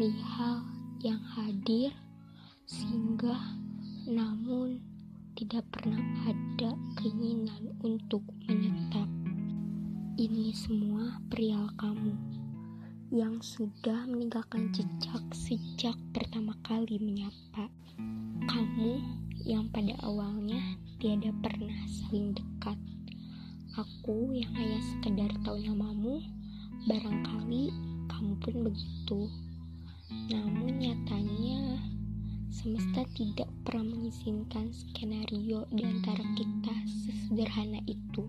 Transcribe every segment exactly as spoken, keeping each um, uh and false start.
perihal yang hadir, singgah, namun tidak pernah ada keinginan untuk menetap. Ini semua perihal kamu yang sudah meninggalkan jejak sejak pertama kali menyapa. Kamu yang pada awalnya tiada pernah saling dekat. Aku yang hanya sekedar tahu namamu, barangkali kamu pun begitu. Namun nyatanya semesta tidak pernah mengizinkan skenario di antara kita sesederhana itu.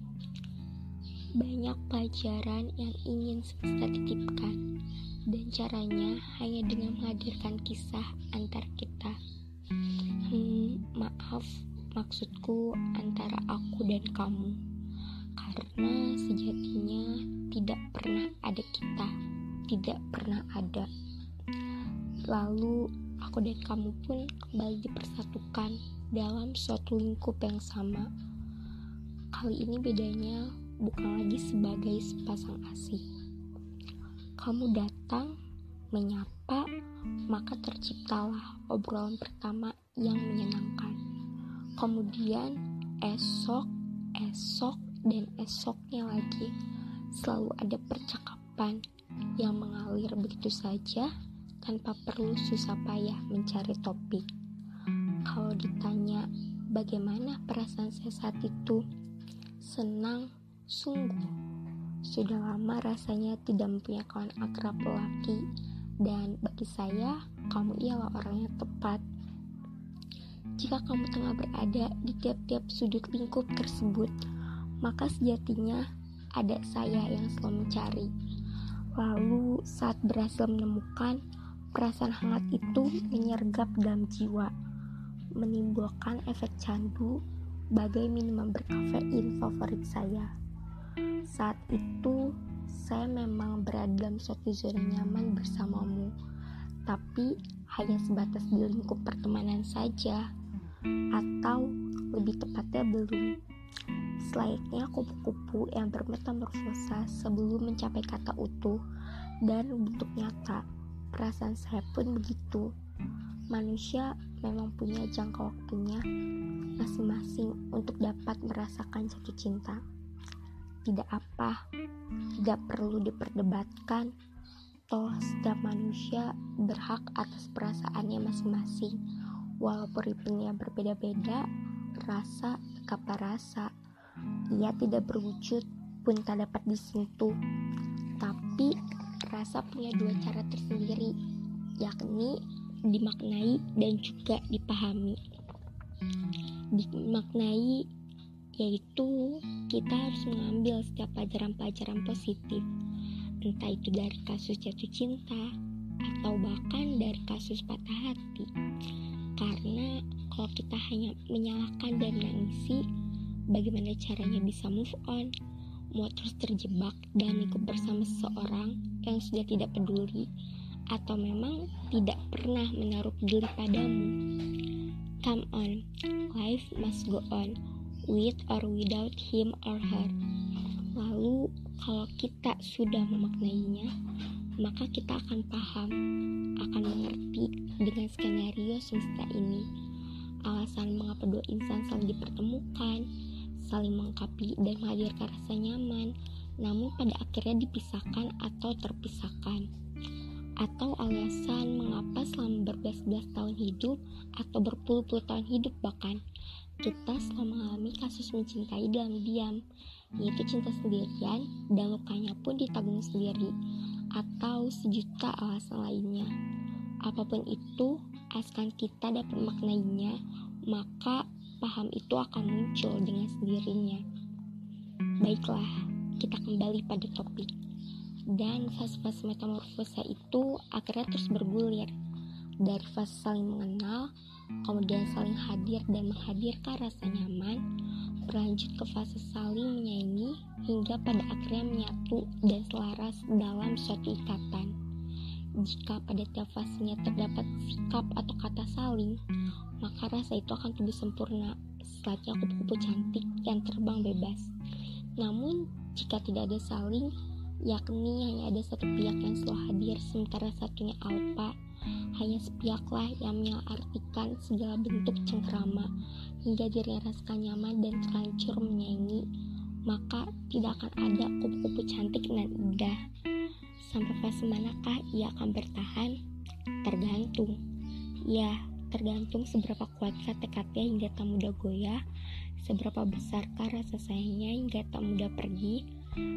Banyak pelajaran yang ingin semesta titipkan, dan caranya hanya dengan menghadirkan kisah antar kita. Hmm, maaf, maksudku antara aku dan kamu. Karena sejatinya tidak pernah ada kita, tidak pernah ada. Lalu aku dan kamu pun kembali dipersatukan dalam suatu lingkup yang sama. Kali ini bedanya bukan lagi sebagai sepasang asih. Kamu datang, menyapa, maka terciptalah obrolan pertama yang menyenangkan. Kemudian esok, esok, dan esoknya lagi selalu ada percakapan yang mengalir begitu saja tanpa perlu susah payah mencari topik. Kalau ditanya bagaimana perasaan saya saat itu, senang, sungguh. Sudah lama rasanya tidak mempunyai kawan akrab lelaki, dan bagi saya kamu ialah orang yang tepat. Jika kamu tengah berada di tiap-tiap sudut lingkup tersebut, maka sejatinya ada saya yang selalu mencari. Lalu saat berhasil menemukan, perasaan hangat itu menyergap dalam jiwa, menimbulkan efek candu bagai minuman berkafein favorit saya. Saat itu saya memang berada dalam suatu zona nyaman bersamamu, tapi hanya sebatas di lingkup pertemanan saja, atau lebih tepatnya belum. Selayaknya kupu-kupu yang bermetamorfosa sebelum mencapai kata utuh dan bentuk nyata, perasaan saya pun begitu. Manusia memang punya jangka waktunya masing-masing untuk dapat merasakan jatuh cinta. Tidak apa, tidak perlu diperdebatkan. Toh setiap manusia berhak atas perasaannya masing-masing. Walaupun ritmenya berbeda-beda, rasa tetaplah rasa. Ia tidak berwujud pun tak dapat disentuh. Tapi rasa punya dua cara tersendiri, yakni dimaknai dan juga dipahami. Dimaknai yaitu kita harus mengambil setiap pelajaran-pelajaran positif, entah itu dari kasus jatuh cinta atau bahkan dari kasus patah hati. Karena kalau kita hanya menyalahkan dan menangisi, bagaimana caranya bisa move on? Mau terus terjebak dan ikut bersama seseorang yang sudah tidak peduli, atau memang tidak pernah menaruh peduli padamu? Come on, life must go on, with or without him or her. Lalu kalau kita sudah memaknainya, maka kita akan paham, akan mengerti dengan skenario semesta ini. Alasan mengapa dua insan saling dipertemukan, saling melengkapi dan menghadirkan rasa nyaman, namun pada akhirnya dipisahkan atau terpisahkan. Atau alasan mengapa selama berbelas-belas tahun hidup atau berpuluh-puluh tahun hidup bahkan, kita selalu mengalami kasus mencintai dalam diam, yaitu cinta sendirian dan lukanya pun ditanggung sendiri, atau sejuta alasan lainnya. Apapun itu, asalkan kita dapat memaknainya, maka paham itu akan muncul dengan sendirinya. Baiklah, kita kembali pada topik. Dan fase-fase metamorfosa itu akhirnya terus bergulir, dari fase saling mengenal, kemudian saling hadir dan menghadirkan rasa nyaman, berlanjut ke fase saling menyayangi, hingga pada akhirnya menyatu dan selaras dalam suatu ikatan. Jika pada tiap fasenya terdapat sikap atau kata saling, maka rasa itu akan tumbuh sempurna, selayaknya kupu-kupu cantik yang terbang bebas. Namun, jika tidak ada saling, yakni hanya ada satu pihak yang selalu hadir sementara satunya alpa. Hanya sepihaklah yang mengartikan segala bentuk cengkerama hingga dirinya rasakan nyaman dan terlanjur menyayangi, maka tidak akan ada kupu-kupu cantik dan indah. Sampai fase manakah ia akan bertahan? Tergantung. Ya, tergantung seberapa kuatkah tekadnya hingga tak mudah goyah, seberapa besarkah rasa sayangnya hingga tak mudah pergi,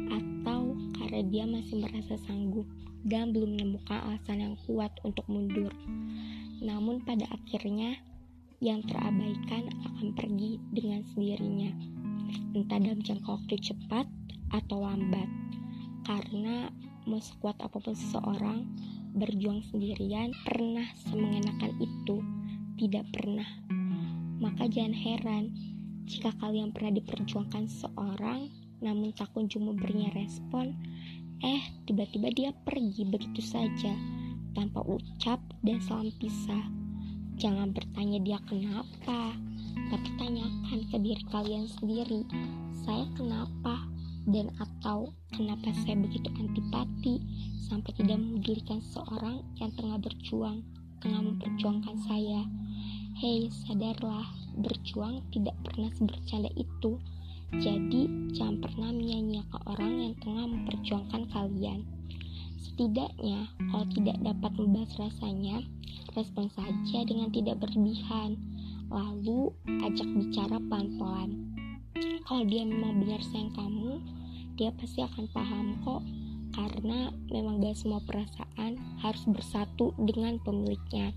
atau karena dia masih merasa sanggup dan belum menemukan alasan yang kuat untuk mundur. Namun pada akhirnya yang terabaikan akan pergi dengan sendirinya, entah dalam jangka waktu cepat atau lambat. Karena mau sekuat apapun seseorang, berjuang sendirian pernah semengenakan itu? Tidak pernah. Maka jangan heran jika kalian pernah diperjuangkan seseorang namun tak kunjung memberinya respon, eh tiba-tiba dia pergi begitu saja tanpa ucap dan salam pisah. Jangan bertanya dia kenapa, tapi tanyakan ke diri kalian sendiri, saya kenapa? Dan atau kenapa saya begitu antipati sampai tidak memedulikan seorang yang tengah berjuang, tengah memperjuangkan saya. Hei, sadarlah, berjuang tidak pernah sebercanda itu. Jadi jangan pernah menyanyiakan orang yang tengah memperjuangkan kalian. Setidaknya kalau tidak dapat membahas rasanya, respon saja dengan tidak berlebihan, lalu ajak bicara pelan-pelan. Kalau dia memang benar sayang kamu, dia pasti akan paham kok, karena memang gak semua perasaan harus bersatu dengan pemiliknya.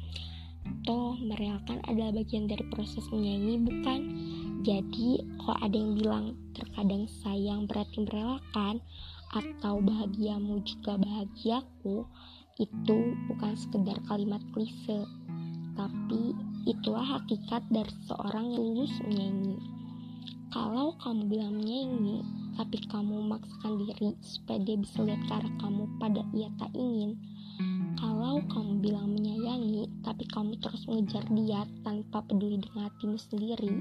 Toh merelakan adalah bagian dari proses menyayangi, bukan? Jadi kalau ada yang bilang terkadang sayang berarti merelakan, atau bahagiamu juga bahagiaku, itu bukan sekedar kalimat klise, tapi itulah hakikat dari seorang yang tulus menyayangi. Kalau kamu bilang menyayangi, tapi kamu memaksakan diri supaya dia bisa lihat ke arah kamu pada ia tak ingin. Kalau kamu bilang menyayangi, tapi kamu terus mengejar dia tanpa peduli dengan hatimu sendiri.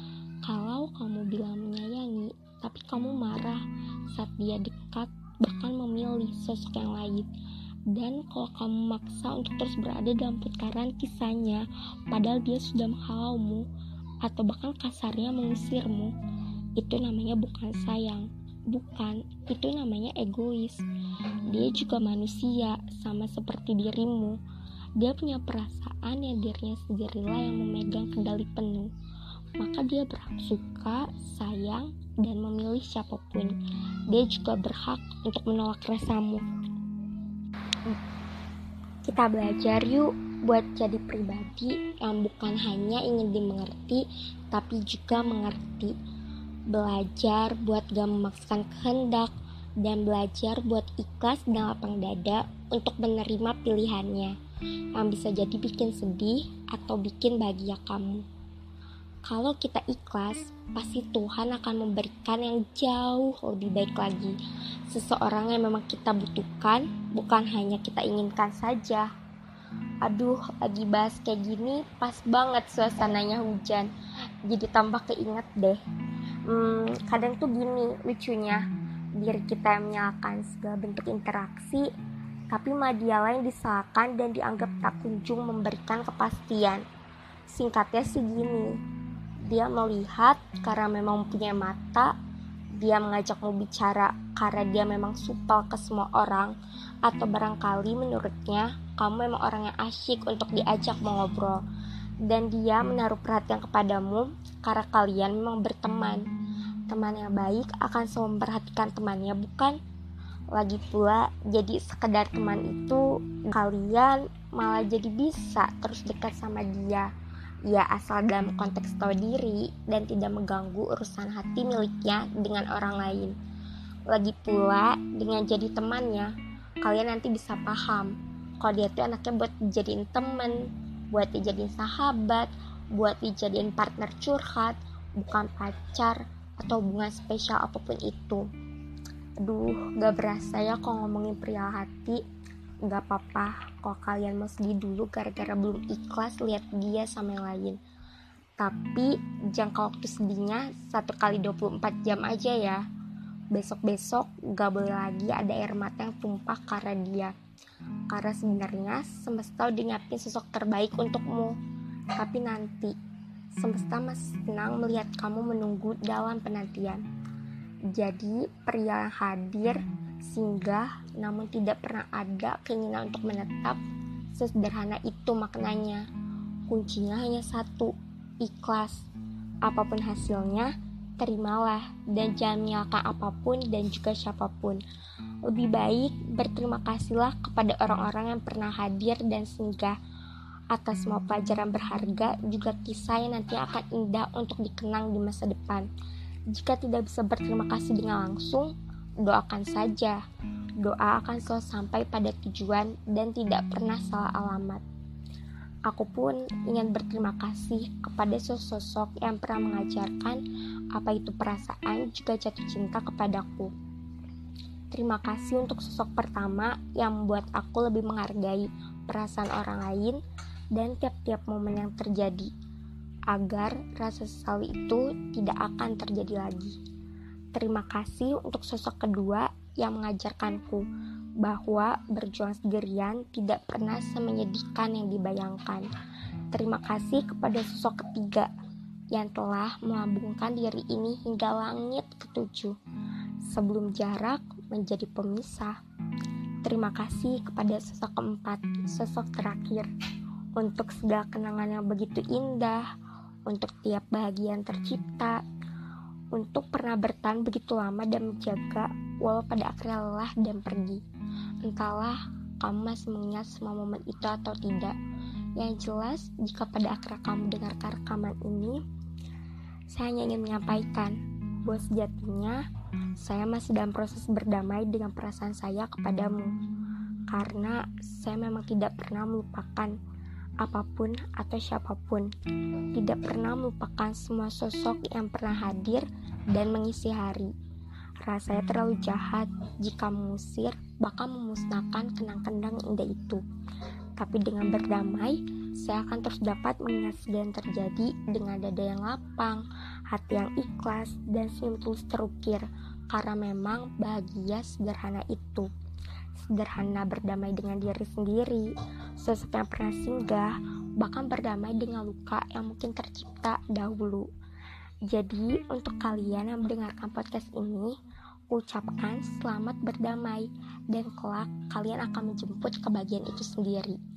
Kalau kamu bilang menyayangi, tapi kamu marah saat dia dekat, bahkan memilih sosok yang lain. Dan kalau kamu maksa untuk terus berada dalam putaran kisahnya, padahal dia sudah menghalaumu, atau bahkan kasarnya mengusirmu, itu namanya bukan sayang. Bukan, itu namanya egois. Dia juga manusia, sama seperti dirimu. Dia punya perasaan yang dirinya sendirilah yang memegang kendali penuh. Maka dia berhak suka, sayang, dan memilih siapapun. Dia juga berhak untuk menolak rasamu. Kita belajar yuk buat jadi pribadi yang bukan hanya ingin dimengerti, tapi juga mengerti. Belajar buat gak memaksakan kehendak, dan belajar buat ikhlas dan lapang dada untuk menerima pilihannya yang bisa jadi bikin sedih atau bikin bahagia kamu. Kalau kita ikhlas, pasti Tuhan akan memberikan yang jauh lebih baik lagi. Seseorang yang memang kita butuhkan, bukan hanya kita inginkan saja. Aduh, lagi bahas kayak gini, pas banget suasananya hujan. Jadi tambah keinget deh. Hmm, kadang tuh gini lucunya, diri kita yang menyalahkan segala bentuk interaksi, tapi malah dialah yang disalahkan dan dianggap tak kunjung memberikan kepastian. Singkatnya sih gini, dia melihat karena memang punya mata, dia mengajakmu bicara karena dia memang supel ke semua orang, atau barangkali menurutnya kamu memang orang yang asyik untuk diajak mengobrol, dan dia menaruh perhatian kepadamu karena kalian memang berteman. Teman yang baik akan selalu memperhatikan temannya, bukan? Lagi pula, jadi sekedar teman itu, kalian malah jadi bisa terus dekat sama dia. Ya asal dalam konteks tahu diri dan tidak mengganggu urusan hati miliknya dengan orang lain. Lagi pula, dengan jadi temannya, kalian nanti bisa paham kalau dia tuh anaknya buat dijadiin teman, buat dijadiin sahabat, buat dijadiin partner curhat, bukan pacar atau hubungan spesial apapun itu. Aduh, gak berasa ya kalau ngomongin perihal hati. Gak apa-apa kalau kalian mau sedih dulu gara-gara belum ikhlas lihat dia sama yang lain. Tapi jangka waktu sedihnya satu kali dua puluh empat jam aja ya. Besok-besok gak boleh lagi ada air mata yang tumpah karena dia. Karena sebenarnya semesta udah nyiapin sosok terbaik untukmu. Tapi nanti semesta masih senang melihat kamu menunggu dalam penantian. Jadi pria yang hadir, singgah, namun tidak pernah ada keinginan untuk menetap, sesederhana itu maknanya. Kuncinya hanya satu, ikhlas. Apapun hasilnya, terimalah dan jangan menyalahkan apapun dan juga siapapun. Lebih baik berterima kasihlah kepada orang-orang yang pernah hadir dan singgah. Atas semua pelajaran berharga, juga kisah yang nanti akan indah untuk dikenang di masa depan. Jika tidak bisa berterima kasih dengan langsung, doakan saja. Doa akan selalu sampai pada tujuan dan tidak pernah salah alamat. Aku pun ingin berterima kasih kepada sosok-sosok yang pernah mengajarkan apa itu perasaan juga jatuh cinta kepadaku. Terima kasih untuk sosok pertama yang membuat aku lebih menghargai perasaan orang lain dan tiap-tiap momen yang terjadi, agar rasa sesal itu tidak akan terjadi lagi. Terima kasih untuk sosok kedua yang mengajarkanku bahwa berjuang sendirian tidak pernah semenyedihkan yang dibayangkan. Terima kasih kepada sosok ketiga yang telah melambungkan diri ini hingga langit ketujuh, sebelum jarak menjadi pemisah. Terima kasih kepada sosok keempat, sosok terakhir, untuk segala kenangan yang begitu indah, untuk tiap bahagia yang tercipta, untuk pernah bertahan begitu lama dan menjaga walau pada akhirnya lelah dan pergi. Entahlah kamu masih mengingat semua momen itu atau tidak. Yang jelas, jika pada akhirnya kamu dengarkan rekaman ini, saya hanya ingin menyampaikan bahwa sejatinya saya masih dalam proses berdamai dengan perasaan saya kepadamu. Karena saya memang tidak pernah melupakan apapun atau siapapun. Tidak pernah melupakan semua sosok yang pernah hadir dan mengisi hari. Rasanya terlalu jahat jika mengusir, bahkan memusnahkan kenang-kenang indah itu. Tapi dengan berdamai, saya akan terus dapat mengingat segala yang terjadi dengan dada yang lapang, hati yang ikhlas, dan senyum tulus terukir. Karena memang bahagia sederhana itu. Sederhana berdamai dengan diri sendiri, sosok yang pernah singgah, bahkan berdamai dengan luka yang mungkin tercipta dahulu. Jadi untuk kalian yang mendengarkan podcast ini, ucapkan selamat berdamai dan kelak kalian akan menjemput kebahagiaan itu sendiri.